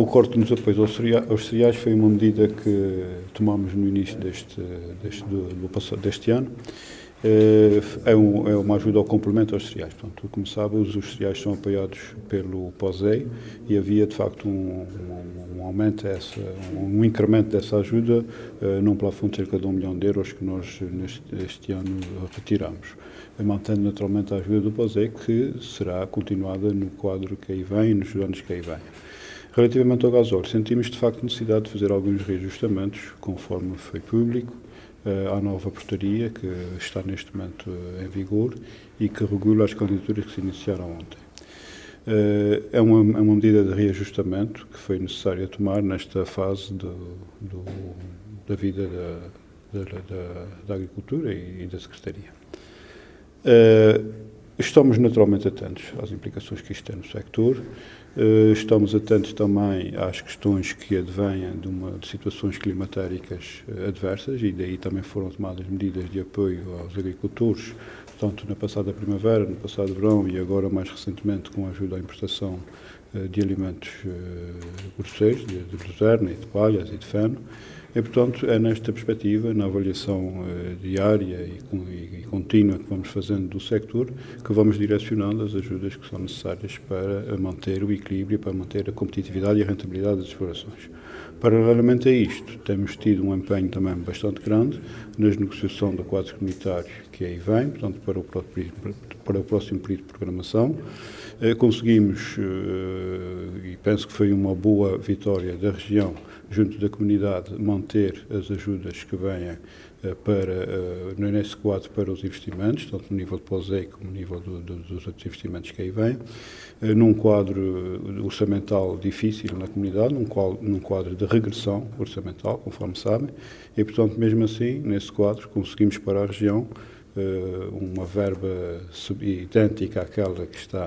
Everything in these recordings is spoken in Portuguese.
O corte nos apoios aos cereais foi uma medida que tomámos no início deste ano. É uma ajuda ao complemento aos cereais. Portanto, como sabe, os cereais são apoiados pelo POSEI e havia, de facto, um aumento, um incremento dessa ajuda num plafond de cerca de 1 milhão de euros que nós, este ano, retiramos. Mantendo, naturalmente, a ajuda do POSEI, que será continuada no quadro que aí vem e nos anos que aí vêm. Relativamente ao gasóleo, sentimos, de facto, necessidade de fazer alguns reajustamentos, conforme foi público, à nova portaria que está neste momento em vigor e que regula as candidaturas que se iniciaram ontem. É uma medida de reajustamento que foi necessária tomar nesta fase da vida da agricultura e da Secretaria. Estamos naturalmente atentos às implicações que isto tem no sector. Estamos atentos também às questões que advêm de situações climatéricas adversas e daí também foram tomadas medidas de apoio aos agricultores, tanto na passada primavera, no passado verão e agora mais recentemente com a ajuda à importação de alimentos grosseiros, de luzerne, de palhas e de feno. E, portanto, é nesta perspectiva, na avaliação diária e contínua que vamos fazendo do sector, que vamos direcionando as ajudas que são necessárias para manter o equilíbrio, para manter a competitividade e a rentabilidade das explorações. Paralelamente a isto, temos tido um empenho também bastante grande nas negociações do quadro comunitário que aí vem, portanto, para o próximo período de programação. Conseguimos, e penso que foi uma boa vitória da região, junto da comunidade, manter as ajudas que venham nesse quadro para os investimentos, tanto no nível de POSEI como no nível dos outros investimentos que aí vêm, num quadro orçamental difícil na comunidade, num quadro de regressão orçamental, conforme sabem, e, portanto, mesmo assim, nesse quadro, conseguimos para a região uma verba idêntica àquela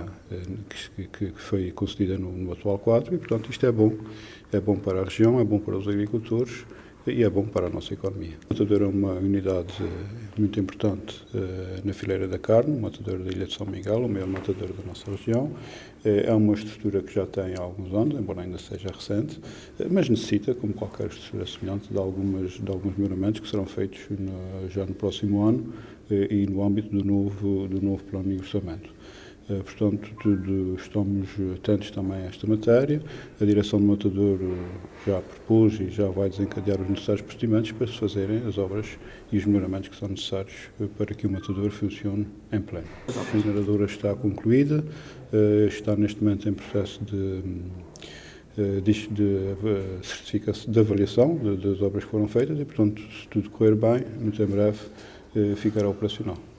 que foi concedida no atual quadro e, portanto, isto é bom para a região, é bom para os agricultores e é bom para a nossa economia. O matador é uma unidade muito importante na fileira da carne, o matador da Ilha de São Miguel, o maior matador da nossa região. É uma estrutura que já tem há alguns anos, embora ainda seja recente, mas necessita, como qualquer estrutura semelhante, de alguns melhoramentos que serão feitos já no próximo ano e no âmbito do novo plano de orçamento. Portanto, estamos atentos também a esta matéria. A direção do matador já propôs e já vai desencadear os necessários procedimentos para se fazerem as obras e os melhoramentos que são necessários para que o matador funcione em pleno. A mineradora está concluída, está neste momento em processo de avaliação das obras que foram feitas e, portanto, se tudo correr bem, muito em breve ficará operacional.